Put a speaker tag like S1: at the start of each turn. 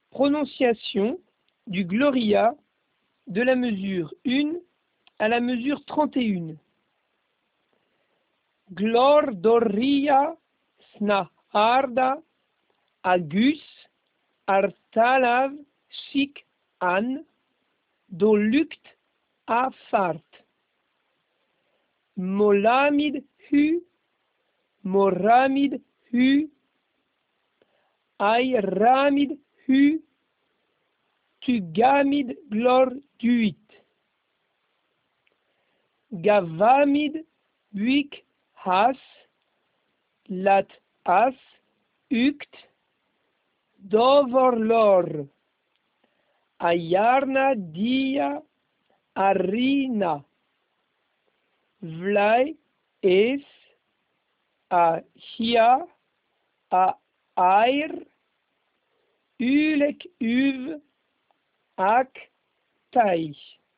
S1: Prononciation du Gloria de la mesure 1 à la mesure 31. Glor doria sna arda agus artalav chic an do luct a fart. Molamid hu, moramid hu, airamid hu, tugamid glor duit. Gavamid buik has, lat as, ukt, dovorlor. Ayarna dia arina. Vlai es a hia a air ulek uv ak taich.